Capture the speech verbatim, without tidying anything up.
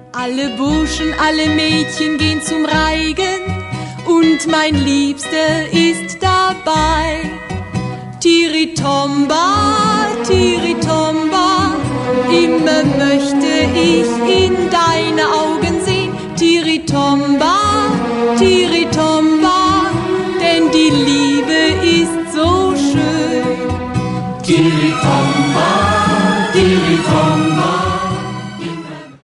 Alle Burschen, alle Mädchen gehen zum Reigen und mein Liebster ist dabei. Tiritomba, Tiritomba, immer möchte ich in deine Augen sehen. Tiritomba, Tiritomba, denn die Liebe ist so schön. Tiritomba.